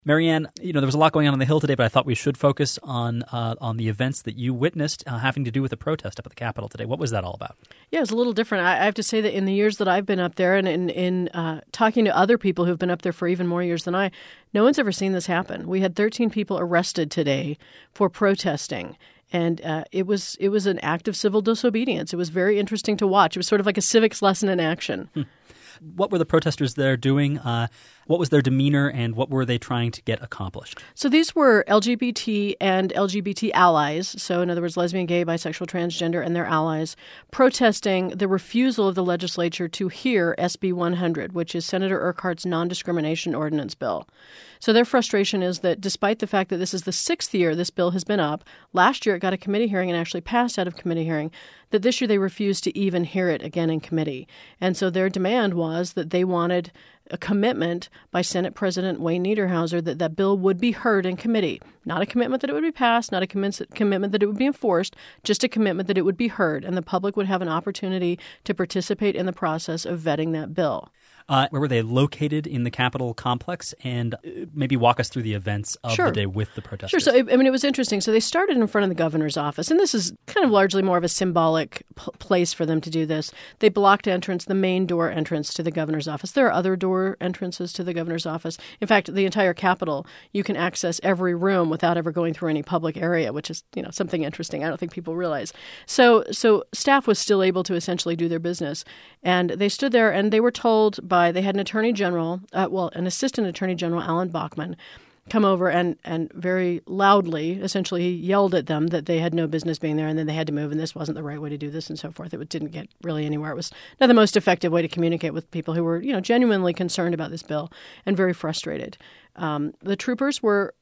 Marianne, there was a lot going on the Hill today, but I thought we should focus on the events that you witnessed having to do with the protest up at the Capitol today. What was that all about? Yeah, it was a little different. I have to say that in the years that I've been up there and in talking to other people who've been up there for even more years than I, no one's ever seen this happen. We had 13 people arrested today for protesting. And it was an act of civil disobedience. It was very interesting to watch. It was sort of like a civics lesson in action. What were the protesters there doing? What was their demeanor, and what were they trying to get accomplished? So these were LGBT and LGBT allies, so in other words, lesbian, gay, bisexual, transgender, and their allies, protesting the refusal of the legislature to hear SB 100, which is Senator Urquhart's non-discrimination ordinance bill. So their frustration is that despite the fact that this is the sixth year this bill has been up, last year it got a committee hearing and actually passed out of committee hearing, that this year they refused to even hear it again in committee. And so their demand was that they wanted a commitment by Senate President Wayne Niederhauser that that bill would be heard in committee. Not a commitment that it would be passed, not a commitment that it would be enforced, just a commitment that it would be heard and the public would have an opportunity to participate in the process of vetting that bill. Where were they located in the Capitol complex? And maybe walk us through the events of the day with the protesters. Sure. So, it was interesting. So they started in front of the governor's office, and this is kind of largely more of a symbolic place for them to do this. They blocked entrance, the main door entrance to the governor's office. There are other door entrances to the governor's office. In fact, the entire Capitol, you can access every room without ever going through any public area, which is, something interesting. I don't think people realize. So staff was still able to essentially do their business. And they stood there and they were told they had an attorney general, an assistant attorney general, Alan Bachman, come over and very loudly essentially yelled at them that they had no business being there and then they had to move and this wasn't the right way to do this and so forth. It didn't get really anywhere. It was not the most effective way to communicate with people who were, genuinely concerned about this bill and very frustrated. The troopers were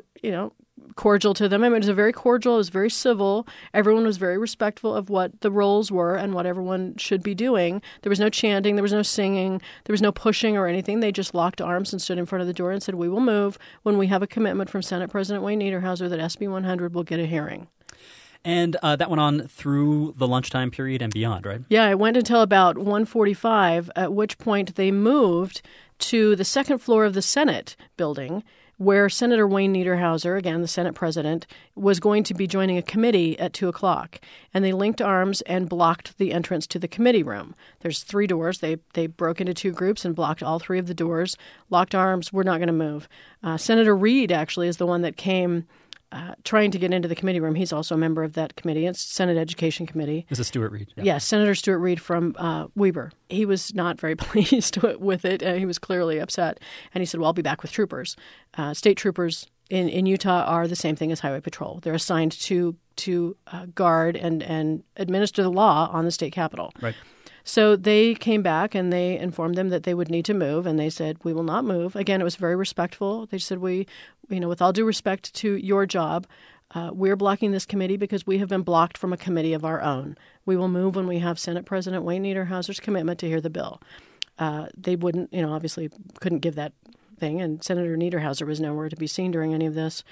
cordial to them. I mean, it was very cordial. It was very civil. Everyone was very respectful of what the roles were and what everyone should be doing. There was no chanting. There was no singing. There was no pushing or anything. They just locked arms and stood in front of the door and said, we will move when we have a commitment from Senate President Wayne Niederhauser that SB 100 will get a hearing. And that went on through the lunchtime period and beyond, right? Yeah, it went until about 1:45, at which point they moved to the second floor of the Senate building, where Senator Wayne Niederhauser, again, the Senate president, was going to be joining a committee at 2 o'clock. And they linked arms and blocked the entrance to the committee room. There's 3 doors. They broke into 2 groups and blocked all 3 of the doors. Locked arms. We're not going to move. Senator Reed, actually, is the one that came trying to get into the committee room. He's also a member of that committee. It's Senate Education Committee. This is Stuart Reed. Yeah. Yes, Senator Stuart Reed from Weber. He was not very pleased with it. He was clearly upset. And he said, well, I'll be back with troopers. State troopers in Utah are the same thing as Highway Patrol. They're assigned to guard and administer the law on the state capitol. Right. So they came back and they informed them that they would need to move, and they said, we will not move. Again, it was very respectful. They said, with all due respect to your job, we're blocking this committee because we have been blocked from a committee of our own. We will move when we have Senate President Wayne Niederhauser's commitment to hear the bill. They wouldn't, obviously couldn't give that thing, and Senator Niederhauser was nowhere to be seen during any of this.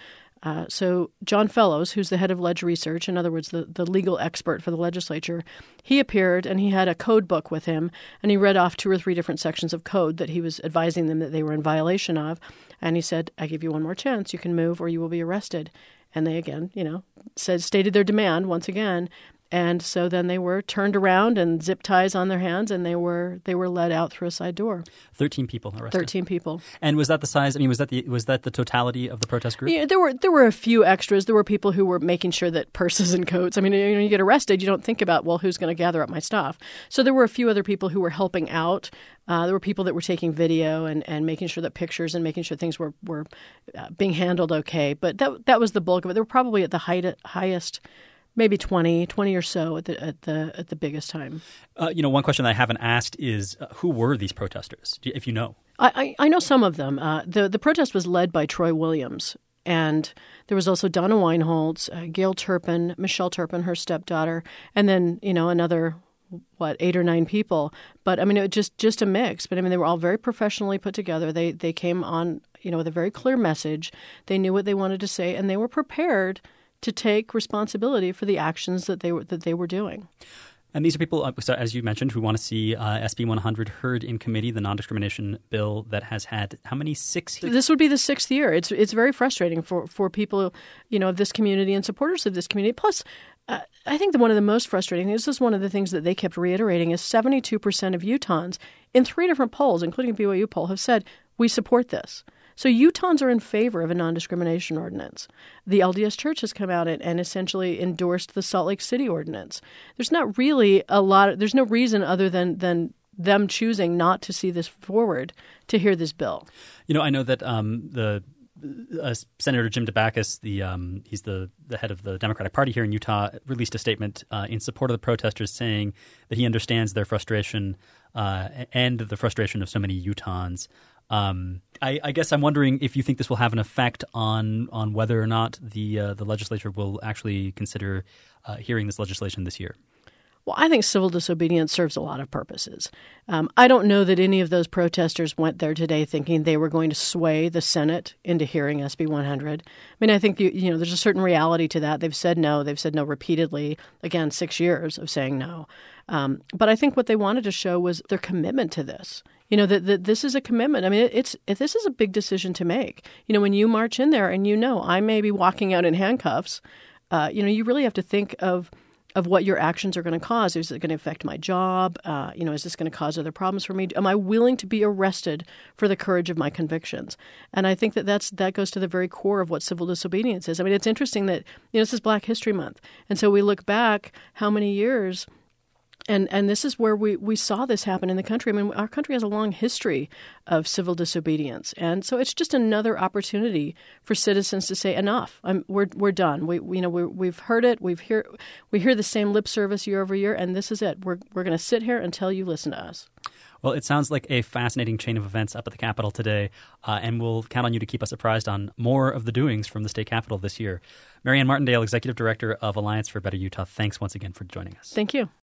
So John Fellows, who's the head of Ledge Research, in other words, the legal expert for the legislature, he appeared and he had a code book with him, and he read off 2 or 3 different sections of code that he was advising them that they were in violation of. And he said, I give you one more chance. You can move or you will be arrested. And they, again, stated their demand once again. And so then they were turned around and zip ties on their hands, and they were led out through a side door. 13 people arrested. 13 people. And was that the size? I mean, was that the totality of the protest group? Yeah, there were a few extras. There were people who were making sure that purses and coats. I mean, you get arrested, you don't think about, well, who's going to gather up my stuff? So there were a few other people who were helping out. There were people that were taking video and making sure that pictures and making sure things were being handled okay. But that was the bulk of it. They were probably at the highest. Maybe 20 or so at the biggest time. One question that I haven't asked is who were these protesters, if you know? I know some of them. The protest was led by Troy Williams, and there was also Donna Weinholz, Gail Turpin, Michelle Turpin, her stepdaughter, and then another 8 or 9 people. But I mean, it was just a mix. But I mean, they were all very professionally put together. They came on with a very clear message. They knew what they wanted to say, and they were prepared to take responsibility for the actions that they were doing. And these are people, so as you mentioned, who want to see SB 100 heard in committee, the non-discrimination bill that has had how many? 6 years? This would be the 6th year. It's very frustrating for people, of this community and supporters of this community. Plus, I think one of the most frustrating things, this is one of the things that they kept reiterating, is 72% of Utahns in 3 different polls, including a BYU poll, have said, we support this. So Utahns are in favor of a non-discrimination ordinance. The LDS Church has come out and essentially endorsed the Salt Lake City ordinance. There's not really there's no reason other than them choosing not to see this forward to hear this bill. I know that Senator Jim Debacus, he's the head of the Democratic Party here in Utah, released a statement in support of the protesters saying that he understands their frustration and the frustration of so many Utahns. I guess I'm wondering if you think this will have an effect on whether or not the legislature will actually consider hearing this legislation this year. Well, I think civil disobedience serves a lot of purposes. I don't know that any of those protesters went there today thinking they were going to sway the Senate into hearing SB 100. I mean, I think there's a certain reality to that. They've said no. They've said no repeatedly. Again, 6 years of saying no. But I think what they wanted to show was their commitment to this. That this is a commitment. I mean, this is a big decision to make. When you march in there and I may be walking out in handcuffs, you really have to think of what your actions are going to cause. Is it going to affect my job? Is this going to cause other problems for me? Am I willing to be arrested for the courage of my convictions? And I think that goes to the very core of what civil disobedience is. I mean, it's interesting that this is Black History Month, and so we look back how many years. And this is where we saw this happen in the country. I mean, our country has a long history of civil disobedience. And so it's just another opportunity for citizens to say, enough, we're done. We've heard it. We hear the same lip service year over year, and this is it. We're going to sit here until you listen to us. Well, it sounds like a fascinating chain of events up at the Capitol today, and we'll count on you to keep us apprised on more of the doings from the state capitol this year. Marianne Martindale, Executive Director of Alliance for a Better Utah, thanks once again for joining us. Thank you.